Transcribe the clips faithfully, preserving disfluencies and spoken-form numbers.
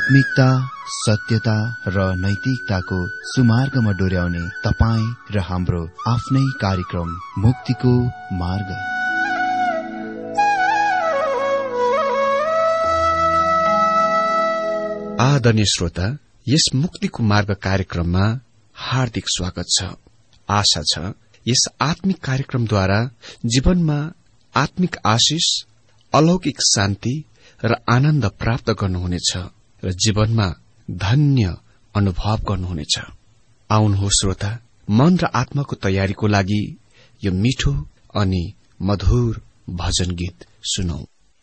आत्मिकता, सत्यता र नैतिकताको सुमार्गमा डोर्याउने तपाईँ र हाम्रो आफ्नै कार्यक्रम मुक्तिको मार्ग। आदरणीय श्रोता, यस मुक्तिको मार्ग कार्यक्रममा हार्दिक स्वागत छ। आशा छ यस आत्मिक कार्यक्रमद्वारा जीवनमा आत्मिक आशिष, अलौकिक शान्ति र आनन्द प्राप्त गर्नुहुनेछ र जीवनमा धन्य अनुभव गर्नुहुनेछ। आउनुहोस् श्रोता, मन र आत्माको तयारीको लागि यो मिठो अनि मधुर भजन गीत सुनौ।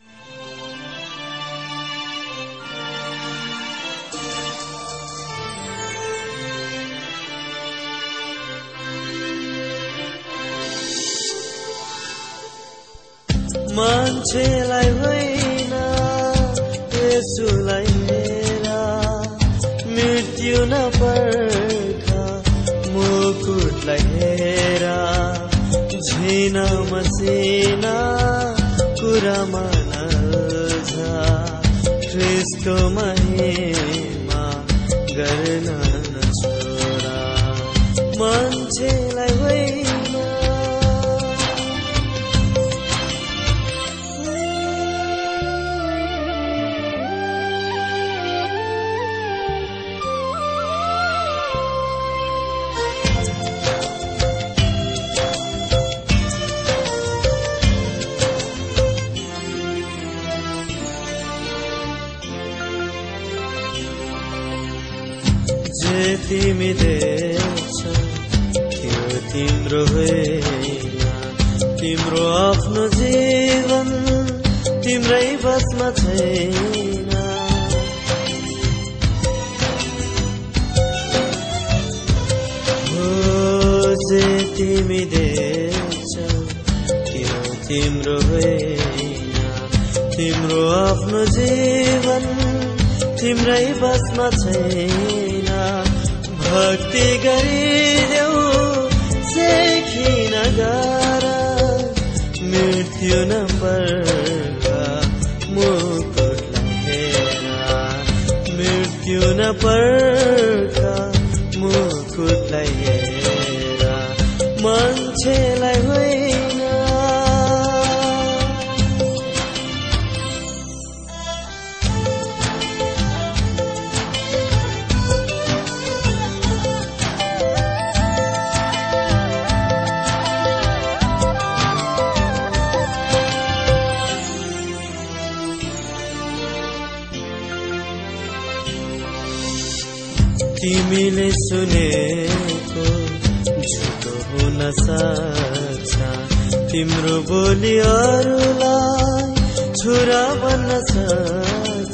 मान्छेलाई होइन येशूलाई हेरा, मृत्यु नपर्खा मुकुटलाई हेरा, झिन मसिना कुरामा नल्झ, ख्रीष्टको महिमा गर्न नछोडा। मान्छेलाई होइन तिमी देख्छौ त्यो तिम्रो होइन, तिम्रो आफ्नो जीवन तिम्रै बसमा छैन। हो जे तिमी देख्छौ त्यो तिम्रो होइन, तिम्रो आफ्नो जीवन तिम्रै बसमा छैन। भक्ति गरिदेऊ सेखी नगर, मृत्यु नपर्खा मुकुटलाई हेरा, मृत्यु नपर्खा मुकुटलाई हेरा। मान्छेलाई होइन तिमीले सुनेको झुटो हुन सक्छ, तिम्रो बोली अरूलाई छुरा बन्न सक्छ।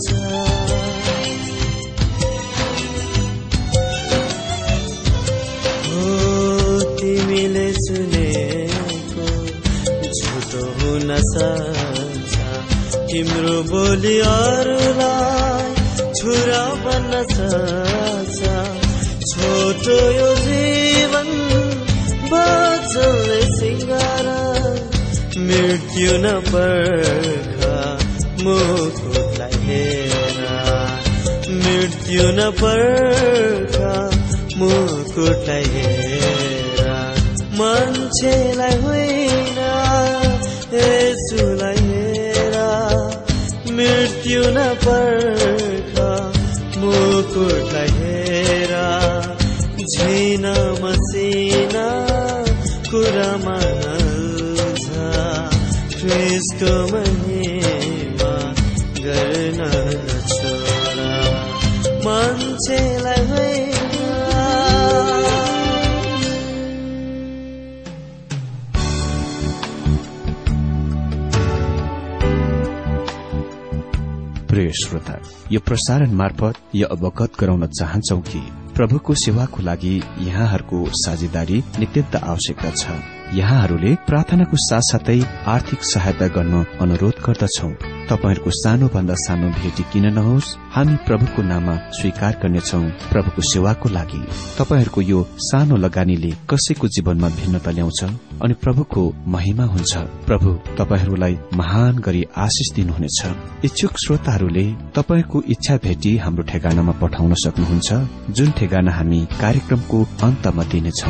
हो तिमीले सुनेको झुटो हुन सक्छ, तिम्रो बोली अरूलाई छुरा बन्न सक्छ। छोटो यो जीवन बचल्ने सिंगार, मृत्यु नपर्खा मुकुटलाई हेरा, मृत्यु नपर्खा मुकुटलाई हेरा। मान्छेलाई होइन येशूलाई हेरा, मृत्यु नपर्खा मुकुटलाई हेरा, झिन मसिना कुरामा नल्झ, ख्रीष्टको महिमा गर्न नछोडा। मान्छेलाई होइन प्रिय श्रोता, यो प्रसारण मार्फत यो अवगत गराउन चाहन्छौ कि प्रभुको सेवाको लागि यहाँहरूको साझेदारी नित्यन्त आवश्यकता छ। यहाँहरूले प्रार्थनाको साथसाथै आर्थिक सहायता गर्न अनुरोध गर्दछौ। तपाईहरूको सानोभन्दा सानो भेटी किन नहोस्, हामी प्रभुको नाममा स्वीकार गर्नेछौ प्रभुको सेवाको लागि। तपाईहरूको यो सानो लगानीले कसैको जीवनमा भिन्नता ल्याउँछ अनि प्रभुको महिमा हुन्छ। प्रभु तपाईहरूलाई महान गरी आशिष दिनुहुनेछ। इच्छुक श्रोताहरूले तपाईको इच्छा भेटी हाम्रो ठेगानामा पठाउन सक्नुहुन्छ, जुन ठेगाना हामी कार्यक्रमको अन्तमा दिनेछौ।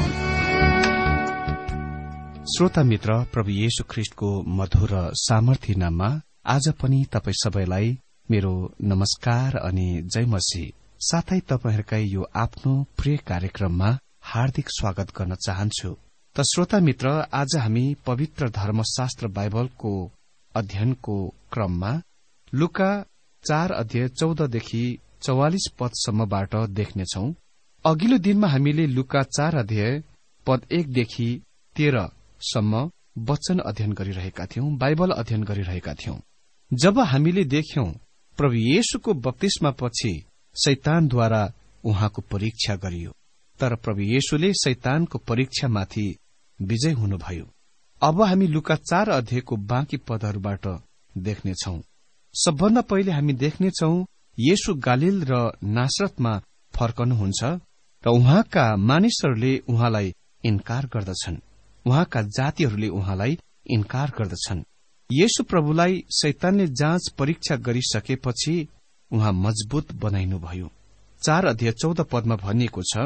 श्रोता मित्र, प्रभु येशू ख्रीष्टको मधुर र सामर्थ्य नाममा आज पनि तपाई सबैलाई मेरो नमस्कार अनि जय मसीह। साथै तपाईहरूकै यो आफ्नो प्रिय कार्यक्रममा हार्दिक स्वागत गर्न चाहन्छु। त श्रोता मित्र, आज हामी पवित्र धर्मशास्त्र बाइबलको अध्ययनको क्रममा लुका चार अध्याय चौधदेखि चौवालिस पदसम्मबाट देख्नेछौ। अघिल्लो दिनमा हामीले लुका चार अध्याय पद एकदेखि तेह्रसम्म वचन अध्ययन गरिरहेका थियौं, बाइबल अध्ययन गरिरहेका थियौं। जब हामीले देख्यौं प्रभु येशूको बप्तिस्मा पछि शैतानद्वारा उहाँको परीक्षा गरियो, तर प्रभु येशूले शैतानको परीक्षामाथि विजय हुनुभयो। अब हामी लुका चार अध्यायको बाँकी पदहरूबाट देख्नेछौं। सबभन्दा पहिले हामी देख्नेछौं येशू गालिल र नासरतमा फर्कनुहुन्छ र उहाँका मानिसहरूले उहाँलाई इन्कार गर्दछन्, उहाँका जातिहरूले उहाँलाई इन्कार गर्दछन्। येशू प्रभुलाई शैतानले जाँच परीक्षा गरिसकेपछि उहाँ मजबूत बनाइनुभयो। चार अध्याय चौध पदमा भनिएको छ,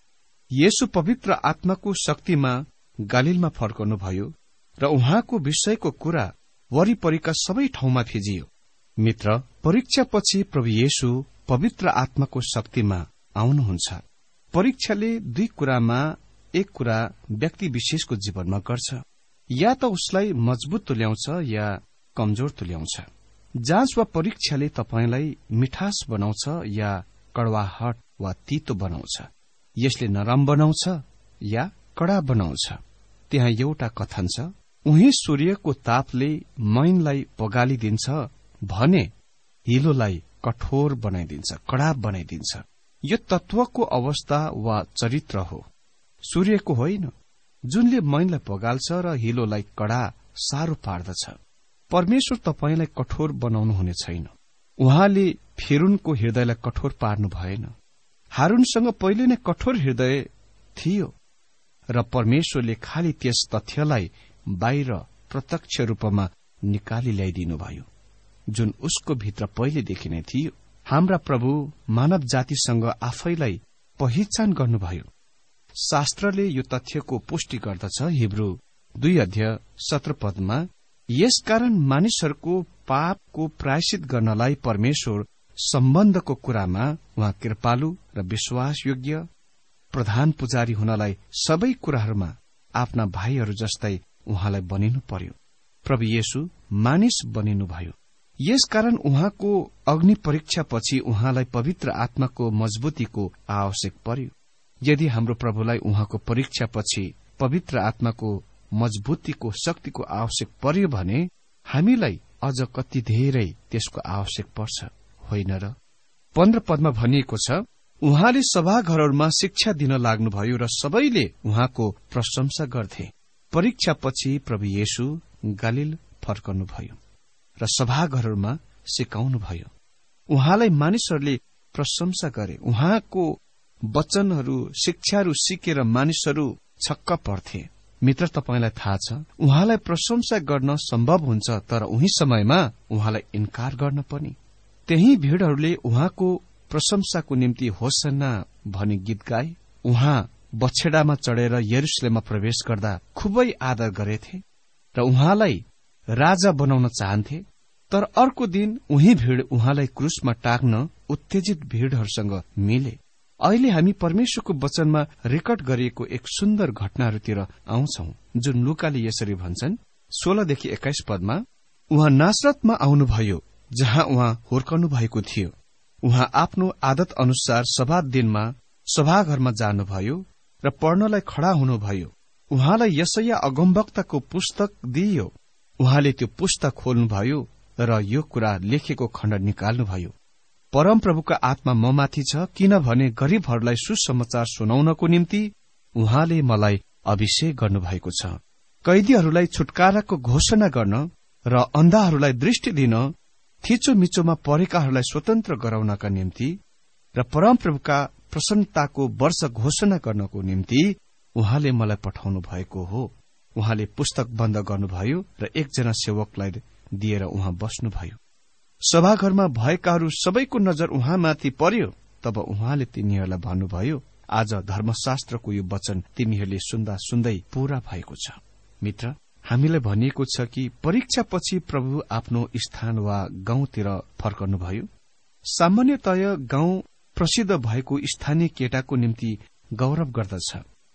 येशू पवित्र आत्माको शक्तिमा गालिलमा फर्कनुभयो र उहाँको विषयको कुरा वरिपरिका सबै ठाउँमा फिजियो। मित्र, परीक्षापछि प्रभु येशू पवित्र आत्माको शक्तिमा आउनुहुन्छ। परीक्षाले दुई कुरामा एक कुरा व्यक्ति विशेषको जीवनमा गर्छ, या त उसलाई मजबूत तुल्याउँछ या कमजोर तुल्याउँछ। जाँच वा परीक्षाले तपाईलाई मिठास बनाउँछ या कड़वाहट वा तीतो बनाउँछ। यसले नरम बनाउँछ या कडा बनाउँछ। त्यहाँ एउटा कथन छ, उही सूर्यको तापले मैनलाई पगालिदिन्छ भने हिलोलाई कठोर बनाइदिन्छ, कडा बनाइदिन्छ। यो तत्वको अवस्था वा चरित्र हो, सूर्यको होइन, जुनले मैनलाई पगाल्छ र हिलोलाई कडा साह्रो पार्दछ। परमेश्वर तपाईलाई कठोर बनाउनु हुने छैन। उहाँले फिरौनको हृदयलाई कठोर पार्नु भएन। हारूनसँग पहिले नै कठोर हृदय थियो र परमेश्वरले खालि त्यस तथ्यलाई बाहिर प्रत्यक्ष रूपमा निकाली ल्याइदिनुभयो, जुन उसको भित्र पहिलेदेखि नै थियो। हाम्रा प्रभु मानव जातिसँग आफैलाई पहिचान गर्नुभयो। शास्त्रले यो तथ्यको पुष्टि गर्दछ। हिब्रू दुई अध्याय सत्र पदमा, यसकारण मानिसहरूको पापको प्रायश्चित गर्नलाई परमेश्वर सम्बन्धको कुरामा उहाँ कृपालु र विश्वासयोग्य प्रधान पुजारी हुनलाई सबै कुराहरूमा आफ्ना भाइहरू जस्तै उहाँलाई बनिनु पर्यो। प्रभु येशू मानिस बनिनुभयो। यसकारण उहाँको अग्नि परीक्षापछि उहाँलाई पवित्र आत्माको मजबुतीको आवश्यक पर्यो। यदि हाम्रो प्रभुलाई उहाँको परीक्षापछि पवित्र आत्माको मजबुतीको शक्तिको आवश्यक पर्यो भने हामीलाई अझ कति धेरै त्यसको आवश्यक पर्छ, होइन र? पन्ध्र पदमा भनिएको छ, उहाँले सभाघरहरूमा शिक्षा दिन लाग्नुभयो र सबैले उहाँको प्रशंसा गर्थे। परीक्षापछि प्रभु येशू गालिल फर्कनुभयो र सभाघरहरूमा सिकाउनुभयो। उहाँलाई मानिसहरूले प्रशंसा गरे। उहाँको वचनहरू, शिक्षाहरू सिकेर मानिसहरू छक्क पर्थे। मित्र, तपाईलाई थाहा छ, उहाँलाई प्रशंसा गर्न सम्भव हुन्छ, तर उही समयमा उहाँलाई इन्कार गर्न पनि। त्यही भीड़हरूले उहाँको प्रशंसाको निम्ति होसन्ना भनी गीत गाए। उहाँ बछेडामा चढेर यरुशलेममा प्रवेश गर्दा खुबै आदर गरेथे र उहाँलाई राजा बनाउन चाहन्थे। तर अर्को दिन उही भीड़ उहाँलाई क्रूसमा टाक्न उत्तेजित भीड़हरूसँग मिले। अहिले हामी परमेश्वरको वचनमा रेकर्ड गरिएको एक सुन्दर घटनाहरूतिर आउँछौ, जुन लुकाले यसरी भन्छन्। सोह्रदेखि एक्काइस पदमा, उहाँ नासरतमा आउनुभयो जहाँ उहाँ हुर्कनु भएको थियो। उहाँ आफ्नो आदत अनुसार सब्बात दिनमा सभाघरमा जानुभयो र पढ्नलाई खड़ा हुनुभयो। उहाँलाई यशाया अगमवक्ताको पुस्तक दिइयो। उहाँले त्यो पुस्तक खोल्नुभयो र यो कुरा लेखेको खण्ड निकाल्नुभयो। परमप्रभुका आत्मा ममाथि छ, किनभने गरीबहरूलाई सुसमाचार सुनाउनको निम्ति उहाँले मलाई अभिषेक गर्नुभएको छ। कैदीहरूलाई छुटकाराको घोषणा गर्न र अन्धाहरूलाई दृष्टि दिन थिचोमिचोमा परेकाहरूलाई स्वतन्त्र गराउनका निम्ति र परमप्रभुका प्रसन्नताको वर्ष घोषणा गर्नको निम्ति उहाँले मलाई पठाउनु भएको हो। उहाँले पुस्तक बन्द गर्नुभयो र एकजना सेवकलाई दिएर उहाँ बस्नुभयो। सभाघरमा भएकाहरू सबैको नजर उहाँमाथि पर्यो। तब उहाँले तिनीहरूलाई भन्नुभयो, आज धर्मशास्त्रको यो वचन तिमीहरूले सुन्दा सुन्दै पूरा भएको छ। मित्र, हामीलाई भनिएको छ कि परीक्षापछि प्रभु आफ्नो स्थान वा गाउँतिर फर्कनुभयो। सामान्यतया गाउँ प्रसिद्ध भएको स्थानीय केटाको निम्ति गौरव गर्दछ।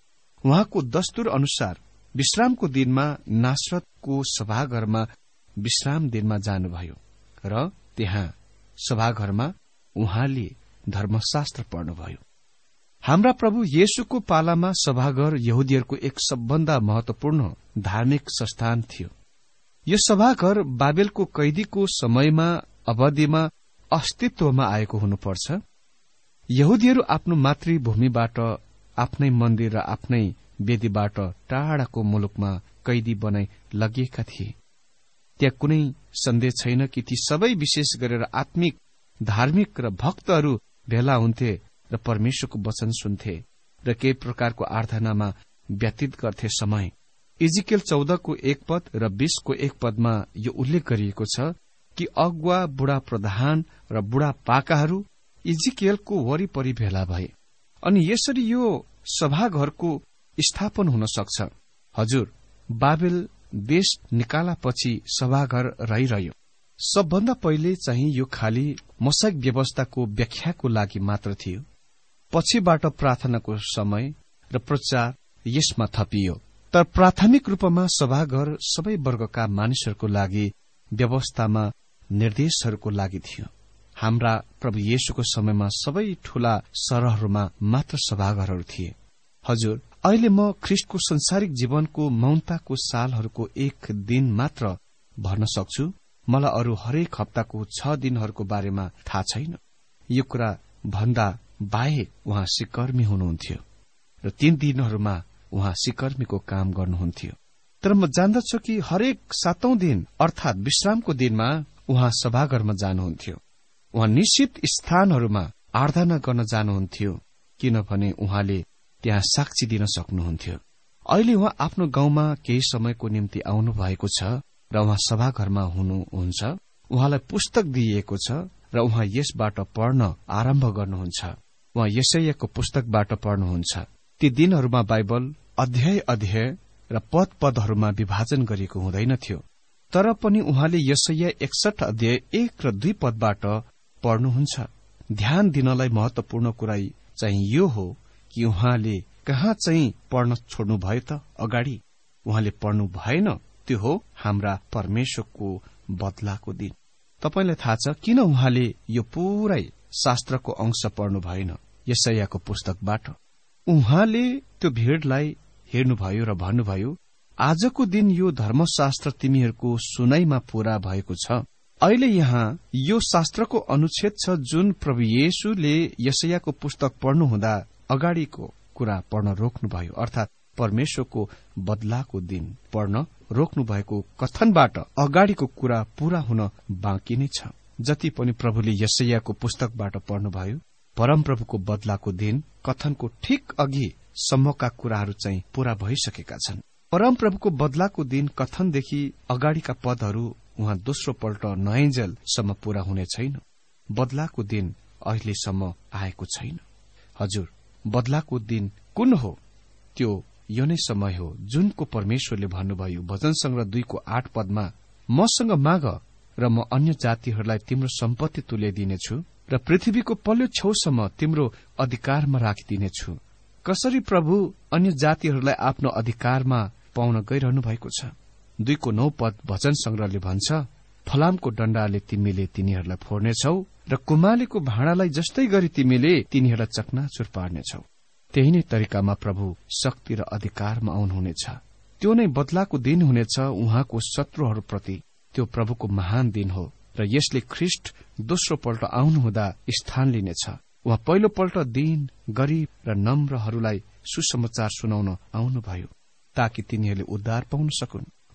उहाँको दस्तुर अनुसार विश्रामको दिनमा नासरतको सभाघरमा विश्राम दिनमा जानुभयो र त्यहाँ सभाघरमा उहाँले धर्मशास्त्र पढ्नुभयो। हाम्रा प्रभु येशूको पालामा सभाघर यहुदीहरूको एक सबभन्दा महत्वपूर्ण धार्मिक संस्थान थियो। यो सभाघर बाबेलको कैदीको समयमा अवधिमा अस्तित्वमा आएको हुनुपर्छ। यहुदीहरू आफ्नो मातृभूमिबाट, आफ्नै मन्दिर र आफ्नै वेदीबाट टाढाको मुलुकमा कैदी बनाई लगिएका थिए। त्यहाँ कुनै सन्देह छैन कि ती सबै विशेष गरेर आत्मिक, धार्मिक र भक्तहरू भेला हुन्थे र परमेश्वरको वचन सुन्थे र केही प्रकारको आराधनामा व्यतीत गर्थे समय। इजिकेल चौधको एक पद र बीसको एक पदमा यो उल्लेख गरिएको छ कि अगुवा, बुढा प्रधान र बुढा पाकाहरू इजिकेलको वरिपरि भेला भए अनि यसरी यो सभाघरको स्थापन हुन सक्छ। हजुर, बाबेल देश निकालापछि सभाघर रहिरह्यो। सबभन्दा पहिले चाहिँ यो खाली मसाक व्यवस्थाको व्याख्याको लागि मात्र थियो। पछिबाट प्रार्थनाको समय र प्रचार यसमा थपियो। तर प्राथमिक रूपमा सभाघर सबै वर्गका मानिसहरूको लागि व्यवस्थामा निर्देशहरूको लागि थियो। हाम्रा प्रभु येशूको समयमा सबै ठूला शहरहरूमा मात्र सभाघरहरू थिए। हजुर, अहिले म ख्रिस्टको संसारिक जीवनको मौनताको सालहरूको एक दिन मात्र भन्न सक्छु। मलाई अरू हरेक हप्ताको छ दिनहरूको बारेमा थाहा छैन। यो कुरा भन्दा बाहेक उहाँ सिकर्मी हुनुहुन्थ्यो र तीन दिनहरूमा उहाँ सिकर्मीको काम गर्नुहुन्थ्यो। तर म जान्दछु कि हरेक सातौं दिन अर्थात विश्रामको दिनमा उहाँ सभाघरमा जानुहुन्थ्यो। उहाँ निश्चित स्थानहरूमा आराधना गर्न जानुहुन्थ्यो, किनभने उहाँले त्यहाँ साक्षी दिन सक्नुहुन्थ्यो। अहिले उहाँ आफ्नो गाउँमा केही समयको निम्ति आउनु भएको छ र उहाँ सभाघरमा हुनुहुन्छ। उहाँलाई पुस्तक दिइएको छ र उहाँ यसबाट पढ्न आरम्भ गर्नुहुन्छ। उहाँ यशायाको पुस्तकबाट पढ्नुहुन्छ। ती दिनहरूमा बाइबल अध्याय अध्याय र पद पदहरूमा विभाजन गरिएको हुँदैनथ्यो। तर पनि उहाँले यशाया एकसठ अध्याय एक र दुई पदबाट पढ्नुहुन्छ। ध्यान दिनलाई महत्वपूर्ण कुरा चाहिँ यो हो कि उहाँले कहाँ चाहिँ पढ्न छोड्नु भयो त? अगाडि उहाँले पढ्नु भएन। त्यो हो हाम्रा परमेश्वरको बदलाको दिन। तपाईलाई थाहा छ किन उहाँले यो पूरै शास्त्रको अंश पढ्नु भएन? यशायाको पुस्तकबाट उहाँले त्यो भीड़लाई हेर्नुभयो र भन्नुभयो, आजको दिन यो धर्मशास्त्र तिमीहरूको सुनाइमा पूरा भएको छ। अहिले यहाँ यो शास्त्रको अनुच्छेद छ जुन प्रभु येशूले यशायाको पुस्तक पढ्नु हुँदा अगाडिको कुरा पढ्न रोक्नुभयो, अर्थात परमेश्वरको बदलाको दिन पढ्न रोक्नु भएको कथनबाट अगाडिको कुरा पूरा हुन बाँकी नै छ। जति पनि प्रभुले यशायाको पुस्तकबाट पढ्नुभयो, परमप्रभुको बदलाको दिन कथनको ठिक अघि सम्मका कुराहरू चाहिँ पूरा भइसकेका छन्। परमप्रभुको बदलाको दिन कथनदेखि अगाडिका पदहरू उहाँ दोस्रो पल्ट नआइन्जेलसम्म पूरा हुने छैन। बदलाको दिन अहिलेसम्म आएको छैन। हजुर, बदलाको दिन कुन हो? त्यो यो नै समय हो जुनको परमेश्वरले भन्नुभयो भजन संग्रह दुईको आठ पदमा, मसँग माग र म अन्य जातिहरूलाई तिम्रो सम्पत्ति तुल्याइदिनेछु र पृथ्वीको पल्लो छेउसम्म तिम्रो अधिकारमा राखिदिनेछु। कसरी प्रभु अन्य जातिहरूलाई आफ्नो अधिकारमा पाउन गइरहनु भएको छ? दुईको नौ पद भजन संग्रहले भन्छ, फलामको डण्डाले तिमीले तिनीहरूलाई फोड्नेछौ र कुमालेको भाँडालाई जस्तै गरी तिमीले तिनीहरूलाई चकनाचुर पार्नेछौ। त्यही नै तरिकामा प्रभु शक्ति र अधिकारमा आउनुहुनेछ। त्यो नै बदलाको दिन हुनेछ उहाँको शत्रुहरूप्रति। त्यो प्रभुको महान दिन हो र यसले ख्रिस्ट दोस्रो पल्ट आउनुहुँदा स्थान लिनेछ। उहाँ पहिलो पल्ट दीन, गरीब र नम्रहरूलाई सुसमाचार सुनाउन आउनुभयो ताकि तिनीहरूले उद्धार पाउन सकुन्।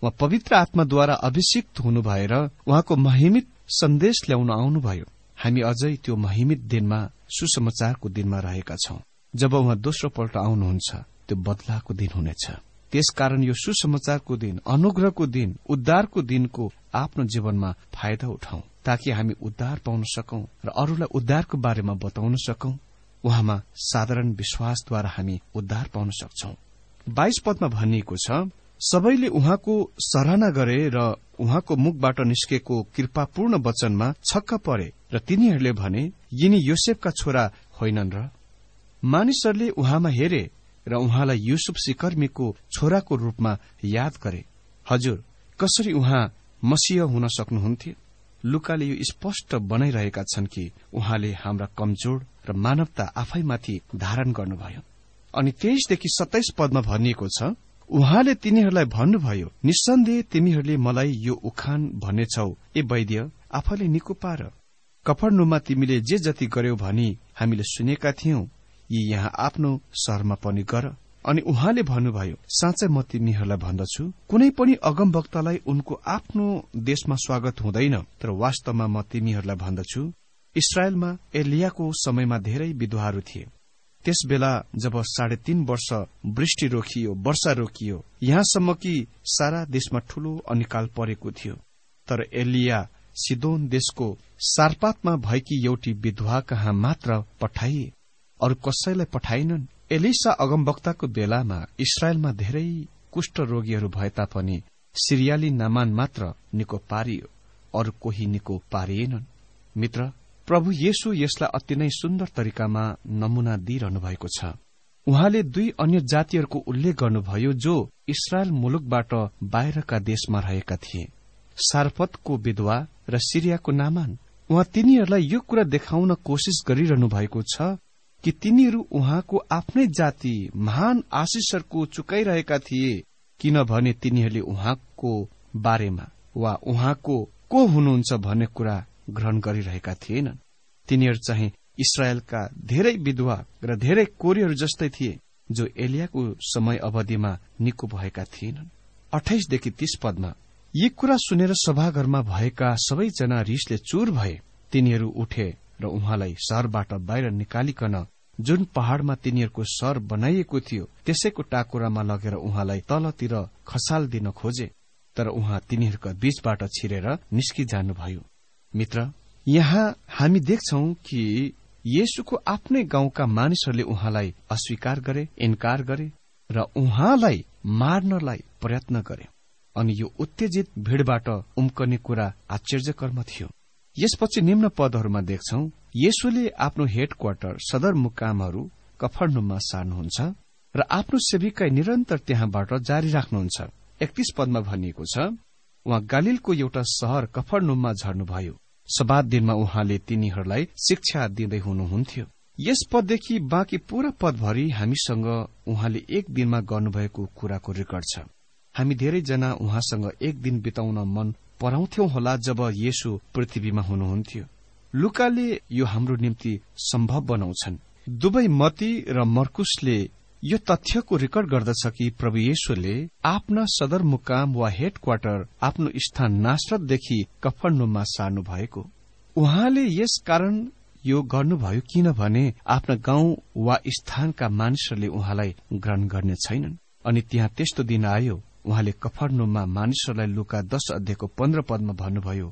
उहाँ पवित्र आत्माद्वारा अभिषिक्त हुनु भएर उहाँको महिमित सन्देश ल्याउन आउनुभयो। हामी अझै त्यो महिमित दिनमा, सुसमाचारको दिनमा रहेका छौं। जब उहाँ दोस्रो पल्ट आउनुहुन्छ, त्यो बदलाको दिन हुनेछ। त्यसकारण यो सुसमाचारको दिन, अनुग्रहको दिन, उद्धारको दिनको आफ्नो जीवनमा फाइदा उठाउँ, ताकि हामी उद्धार पाउन सकौं र अरूलाई उद्धारको बारेमा बताउन सकौं। उहाँमा साधारण विश्वासद्वारा हामी उद्धार पाउन सक्छौं। बाइस पदमा भनिएको छ, सबैले उहाँको सराहना गरे र उहाँको मुखबाट निस्केको कृपापूर्ण वचनमा छक्क परे र तिनीहरूले भने, यिनी योसेफका छोरा होइनन् र? मानिसहरूले उहाँमा हेरे र उहाँलाई युसुफ सिकर्मीको छोराको रूपमा याद गरे। हजुर, कसरी उहाँ मसीह हुन सक्नुहुन्थ्यो? लुकाले यो स्पष्ट बनाइरहेका छन् कि उहाँले हाम्रा कमजोर र मानवता आफैमाथि धारण गर्नुभयो। अनि तेइसदेखि सत्ताइस पदमा भनिएको छ, उहाँले तिनीहरूलाई भन्नुभयो, निस्सन्देह तिमीहरूले मलाई यो उखान भन्नेछौ, ए वैद्य, आफैले निको पार। कफरनहुममा तिमीले जे जति गर्यौ भनी हामीले सुनेका थियौं, यी यहाँ आफ्नो शहरमा पनि गर। अनि उहाँले भन्नुभयो, साँच्चै म तिमीहरूलाई भन्दछु, कुनै पनि अगमवक्तालाई उनको आफ्नो देशमा स्वागत हुँदैन। तर वास्तवमा म तिमीहरूलाई भन्दछु, इस्राएलमा एलियाको समयमा धेरै विधवाहरू थिए। त्यसबेला जब साढे तीन वर्ष वृष्टि रोकियो, वर्षा रोकियो, यहाँसम्म कि सारा देशमा ठूलो अनिकाल परेको थियो। तर एलिया सिदोन देशको सारपातमा भएकी एउटी विधवा कहाँ मात्र पठाइए, अरू कसैलाई पठाइनन्। एलिसा अगमवक्ताको बेलामा इस्राएलमा धेरै कुष्ठ रोगीहरू भए तापनि सिरियाली नामान मात्र निको पारियो, अरू कोही निको पारिएनन्। मित्र, प्रभु येशू यसलाई अति नै सुन्दर तरिकामा नमूना दिइरहनु भएको छ। उहाँले दुई अन्य जातिहरूको उल्लेख गर्नुभयो जो इस्राएल मुलुकबाट बाहिरका देशमा रहेका थिए, सारपतको विधवा र सिरियाको नामान। उहाँ तिनीहरूलाई यो कुरा देखाउन कोशिश गरिरहनु भएको छ कि तिनीहरू उहाँको आफ्नै जाति महान आशिषहरूको चुकाइरहेका थिए, किनभने तिनीहरूले उहाँको बारेमा वा उहाँको को हुनुहुन्छ भन्ने कुरा ग्रहण गरिरहेका थिएनन्। तिनीहरू चाहिँ इस्राएलका धेरै विधवा र धेरै कोरीहरू जस्तै थिए, जो एलियाको समय अवधिमा निको भएका थिएनन्। अठाइसदेखि तीस पदमा, यी कुरा सुनेर सभाघरमा भएका सबैजना रिसले चूर भए। तिनीहरू उठे र उहाँलाई शहरबाट बाहिर निकालिकन जुन पहाड़मा तिनीहरूको शहर बनाइएको थियो त्यसैको टाकुरामा लगेर उहाँलाई तलतिर खसाल्दिन खोजे। तर उहाँ तिनीहरूका बीचबाट छिरेर निस्किजानुभयो। मित्र, यहाँ हामी देख्छौं कि येशूको आफ्नै गाउँका मानिसहरूले उहाँलाई अस्वीकार गरे, इन्कार गरे र उहाँलाई मार्नलाई प्रयत्न गरे। अनि यो उत्तेजित भीड़बाट उम्कने कुरा आश्चर्यकर्म थियो। यसपछि निम्न पदहरूमा देख्छौं, येशूले आफ्नो हेड क्वार्टर सदरमुकामहरू कफरनहुममा सार्नुहुन्छ र आफ्नो सेविकाई निरन्तर त्यहाँबाट जारी राख्नुहुन्छ। एकतीस पदमा भनिएको छ, उहाँ गालिलको एउटा शहर कफरनहुममा झर्नुभयो। सब्बात दिनमा उहाँले तिनीहरूलाई शिक्षा दिँदै हुनुहुन्थ्यो। यस पददेखि बाँकी पूरा पदभरि हामीसँग उहाँले एक दिनमा गर्नुभएको कुराको रेकर्ड छ। हामी धेरैजना उहाँसँग एक दिन बिताउन मन पराउँथ्यौं होला जब येशू पृथ्वीमा हुनुहुन्थ्यो। लुकाले यो हाम्रो निम्ति सम्भव बनाउँछन्। दुवै मती र मर्कुसले यो तथ्यको रेकर्ड गर्दछ कि प्रभु येशूले आफ्ना सदरमुकाम वा हेड क्वार्टर आफ्नो स्थान नासरतदेखि कफरनहुममा सार्नु भएको। उहाँले यस कारण यो गर्नुभयो किनभने आफ्ना गाउँ वा स्थानका मानिसहरूले उहाँलाई ग्रहण गर्ने छैनन्। अनि त्यहाँ त्यस्तो दिन आयो, उहाँले कफरनहुममा मानिसहरूलाई लुका दश अध्यायको पन्ध्र पदमा भन्नुभयो,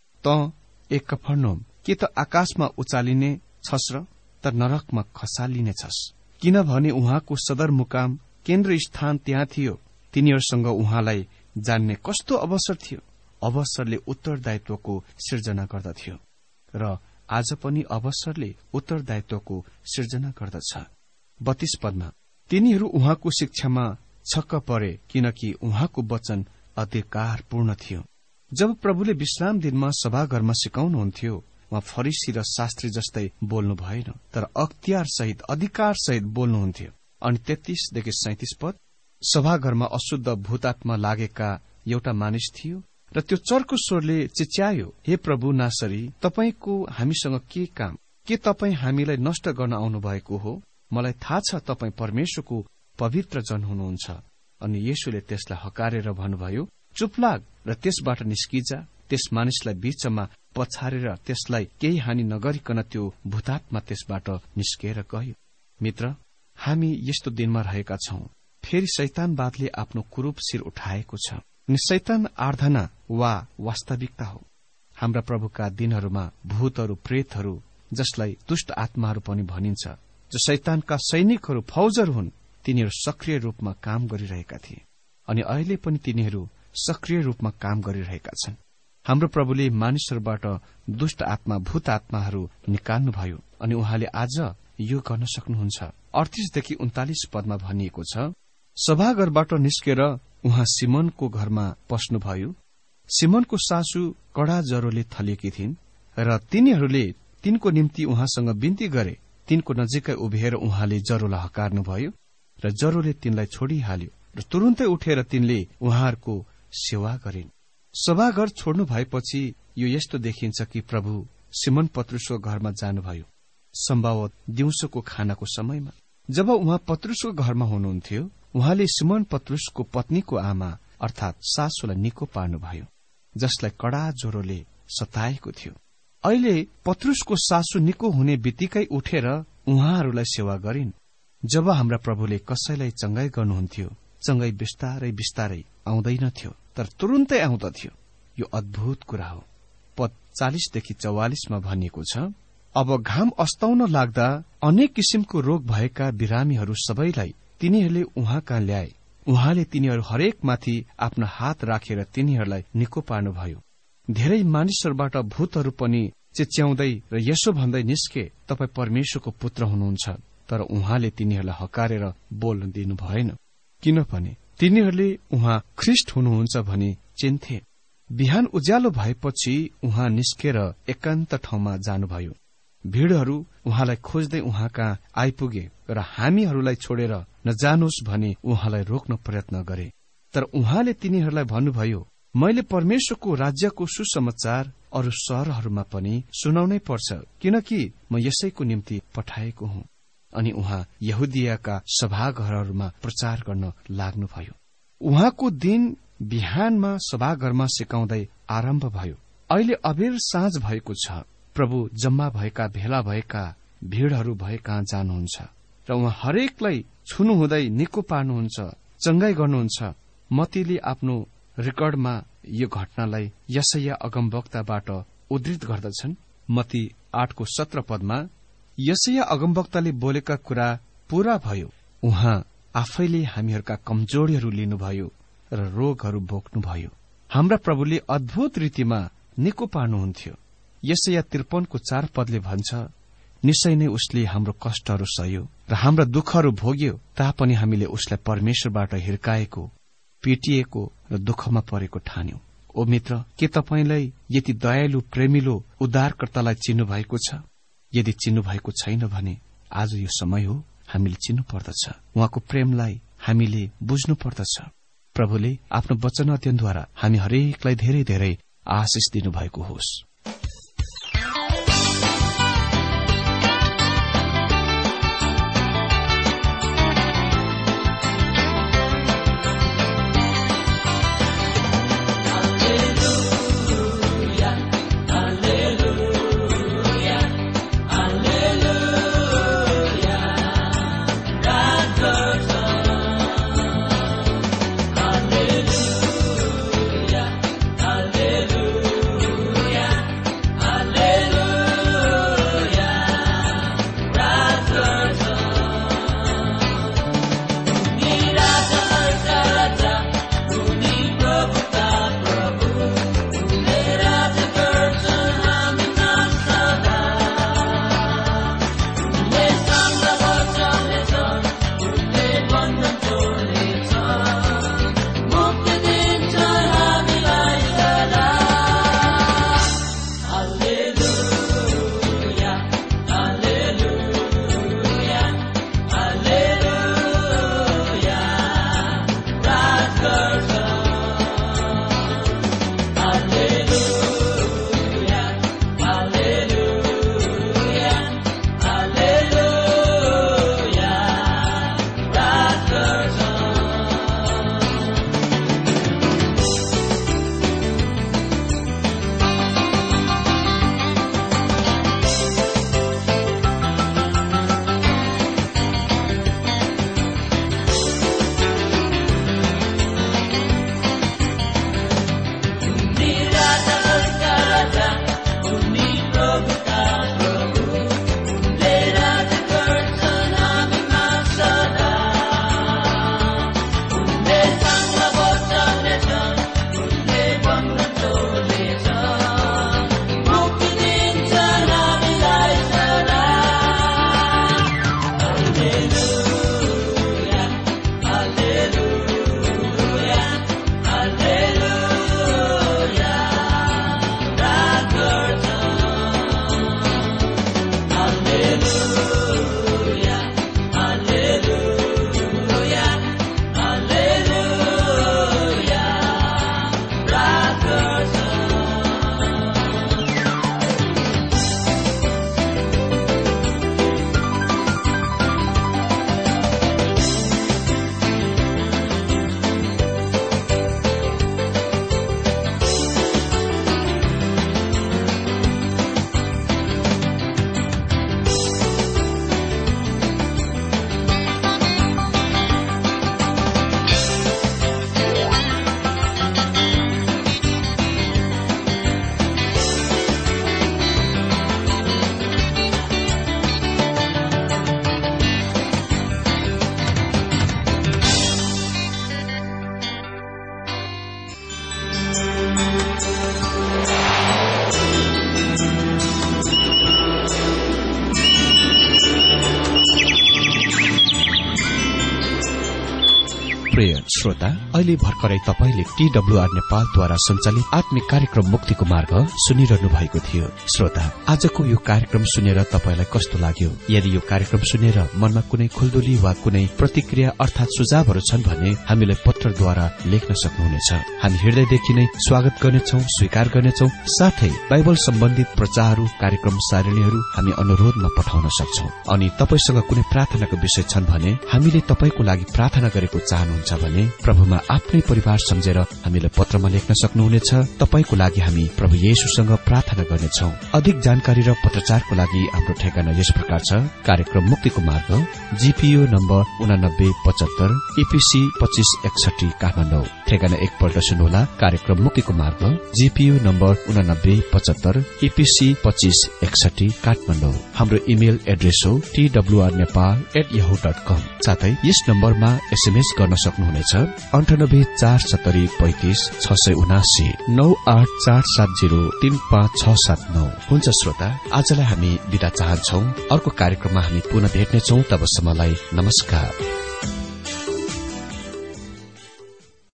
त ए कफरनहुम, के त आकाशमा उचालिने छस् र त नरकमा खसालिने छस्? किनभने उहाँको सदरमुकाम केन्द्र स्थान त्यहाँ थियो। तिनीहरूसँग उहाँलाई जान्ने कस्तो अवसर थियो। अवसरले उत्तरदायित्वको सिर्जना गर्दथ्यो र आज पनि अवसरले उत्तरदायित्वको सिर्जना गर्दछ। बत्तीस पदमा, तिनीहरू उहाँको शिक्षामा छक्क परे किनकि उहाँको वचन अधिकारपूर्ण थियो। जब प्रभुले विश्राम दिनमा सभाघरमा सिकाउनुहुन्थ्यो, उहाँ फरिसी र शास्त्री जस्तै बोल्नु भएन, तर अख्तियार सहित अधिकार सहित बोल्नुहुन्थ्यो। अनि तेत्तीसदेखि सैतिस पद, सभाघरमा अशुद्ध भूतात्मा लागेका एउटा मानिस थियो र त्यो चर्को स्वरले चिच्यायो, हे प्रभु नासरी, तपाईको हामीसँग के काम? के तपाईँ हामीलाई नष्ट गर्न आउनु भएको हो? मलाई थाहा छ तपाईँ परमेश्वरको पवित्र जन हुनुहुन्छ। अनि येशूले त्यसलाई हकारेर भन्नुभयो, चुपलाग र त्यसबाट निस्किजा। त्यस मानिसलाई बीचमा पछारेर त्यसलाई केही हानि नगरिकन त्यो भूतात्मा त्यसबाट निस्किएर गयो। मित्र, हामी यस्तो दिनमा रहेका छौं, फेरि शैतानवादले आफ्नो कुरूप शिर उठाएको छ। अनि शैतान आराधना वा वास्तविकता हो। हाम्रा प्रभुका दिनहरूमा भूतहरू, प्रेतहरू, जसलाई दुष्ट आत्माहरू पनि भनिन्छ, जो शैतानका सैनिकहरू, फौजहरू हुन्, तिनीहरू सक्रिय रूपमा काम गरिरहेका थिए अनि अहिले पनि तिनीहरू सक्रिय रूपमा काम गरिरहेका छन्। हाम्रो प्रभुले मानिसहरूबाट दुष्ट आत्मा, भूत आत्माहरू निकाल्नुभयो अनि उहाँले आज यो गर्न सक्नुहुन्छ। अडतीसदेखि उन्तालिस पदमा भनिएको छ, सभाघरबाट निस्केर उहाँ सिमोनको घरमा पस्नुभयो। सिमोनको सासू कडा ज्वरोले थलिएकी थिइन् र तिनीहरूले तिनको निम्ति उहाँसँग बिन्ती गरे। तिनको नजिकै उभिएर उहाँले ज्वरोलाई हकार्नुभयो र ज्वरोले तिनलाई छोडिहाल्यो र तुरुन्तै उठेर तिनले उहाँहरूको सेवा गरिन्। सभाघर छोड्नु भएपछि यो यस्तो देखिन्छ कि प्रभु सिमोन पत्रुसको घरमा जानुभयो, सम्भवत दिउँसोको खानाको समयमा। जब उहाँ पत्रुसको घरमा हुनुहुन्थ्यो, उहाँले सिमोन पत्रुसको पत्नीको आमा अर्थात सासूलाई निको पार्नुभयो, जसलाई कडा ज्वरोले सताएको थियो। अहिले पत्रुसको सासू निको हुने बित्तिकै उठेर उहाँहरूलाई सेवा गरिन्। जब हाम्रा प्रभुले कसैलाई चंगाई गर्नुहुन्थ्यो, चंगाई बिस्तारै बिस्तारै आउँदैनथ्यो, तर तुरुन्तै आउँदथ्यो। यो अद्भुत कुरा हो। पद चालिसदेखि चौवालिसमा भनिएको छ, अब घाम अस्ताउन लाग्दा अनेक किसिमको रोग भएका बिरामीहरू सबैलाई तिनीहरूले उहाँ कहाँ ल्याए। उहाँले तिनीहरू हरेकमाथि आफ्नो हात राखेर तिनीहरूलाई निको पार्नुभयो। धेरै मानिसहरूबाट भूतहरू पनि चिच्याउँदै र यसो भन्दै निस्के, तपाई परमेश्वरको पुत्र हुनुहुन्छ। तर उहाँले तिनीहरूलाई हकारेर बोल्न दिनु भएन, किनभने तिनीहरूले उहाँ ख्रिस्ट हुनुहुन्छ भनी चिन्थे। बिहान उज्यालो भएपछि उहाँ निस्केर एकान्त ठाउँमा जानुभयो। भीड़हरू उहाँलाई खोज्दै उहाँ कहाँ आइपुगे र हामीहरूलाई छोडेर नजानुहोस् भनी उहाँलाई रोक्न प्रयत्न गरे। तर उहाँले तिनीहरूलाई भन्नुभयो, मैले परमेश्वरको राज्यको सुसमाचार अरू शहरहरूमा पनि सुनाउनै पर्छ, किनकि म यसैको निम्ति पठाएको हुँ। अनि उहाँ यहुदियाका सभाघरहरूमा प्रचार गर्न लाग्नुभयो। उहाँको दिन बिहानमा सभाघरमा सिकाउँदै आरम्भ भयो। अहिले अबेर साँझ भएको छ। प्रभु जम्मा भएका, भेला भएका भीड़हरू भए कहाँ जानुहुन्छ र उहाँ हरेकलाई छुनुहुँदै निको पार्नुहुन्छ, चंगाई गर्नुहुन्छ। मत्तीले आफ्नो रेकर्डमा यो घटनालाई यशाया अगमवक्ताबाट उद्धृत गर्दछन्। मत्ती आठको सत्र पदमा यशाया अगमवक्ताले बोलेका कुरा पूरा भयो। उहाँ आफैले हामीहरूका कमजोरीहरू लिनुभयो र रोगहरू भोग्नुभयो। हाम्रा प्रभुले अद्भुत रीतिमा निको पार्नुहुन्थ्यो। यशाया त्रिपनको चार पदले भन्छ, निश्चय नै उसले हाम्रो कष्टहरू सह्यो र हाम्रा दुःखहरू भोग्यो, तापनि हामीले उसलाई परमेश्वरबाट हिर्काएको, पिटिएको र दुःखमा परेको ठान्यौं। ओ मित्र, के तपाईलाई यति दयालु, प्रेमिलो उद्धारकर्तालाई चिन्नु भएको छ? यदि चिन्नु भएको छैन भने आज यो समय हो, हामीले चिन्नु पर्दछ। उहाँको प्रेमलाई हामीले बुझ्नु पर्दछ। प्रभुले आफ्नो वचन अध्ययनद्वारा हामी हरेकलाई धेरै धेरै आशिष दिनुभएको होस्। Hallelujah. प्रिय श्रोता, अहिले भर्खरै तपाईले टीडब्ल्यूआर नेपालद्वारा सञ्चालित आत्मिक कार्यक्रम मुक्तिको मार्ग सुनिरहनु भएको थियो। श्रोता, आजको यो कार्यक्रम सुनेर तपाईलाई कस्तो लाग्यो? यदि यो कार्यक्रम सुनेर मनमा कुनै खुल्दुली वा कुनै प्रतिक्रिया अर्थात सुझावहरू छन् भने हामीलाई पत्रद्वारा लेख्न सक्नुहुनेछ। हामी हृदयदेखि नै स्वागत गर्नेछौ, स्वीकार गर्नेछौ। साथै बाइबल सम्बन्धित प्रचारहरू, कार्यक्रम सारणीहरू हामी अनुरोधमा पठाउन सक्छौ। अनि तपाईसँग कुनै प्रार्थनाको विषय छन् भने हामीले तपाईको लागि प्रार्थना गरेको चाहनुहुन्छ भने प्रभुमा आफ्नै परिवार सम्झेर हामीलाई पत्रमा लेख्न सक्नुहुनेछ। तपाईको लागि हामी प्रभु येशूसँग प्रार्थना गर्नेछौ। अधिक जानकारी र पत्रचारको लागि हाम्रो ठेगाना यस प्रकार छ। कार्यक्रम मुक्तिको मार्ग, जीपीओ नम्बर उनानब्बे पचहत्तर, ईपीसी पच्चीस एकसठी काठमाडौँ। ठेगाना एकपल्ट सुन्नुहोला। कार्यक्रम मुक्तिको मार्ग, जीपीओ नम्बर उनानब्बे पचहत्तर, ईपीसी पच्चीस एकसठी काठमाडौँ। हाम्रो इमेल एड्रेस हो TWR Nepal at Yahoo dot com. साथै यस नम्बरमा एसएमएस गर्न सक्नुहुनेछ अन्ठानब्बे चार सत्तरी पैंतिस छ सय उनासी नौ आठ चार सात जीरो तीन पाँच छ सात नौ। हुन्छ श्रोता, आजलाई हामी बिदा चाहन्छौ। अर्को कार्यक्रममा हामी पुनः भेट्नेछौ। तबसम्मलाई नमस्कार।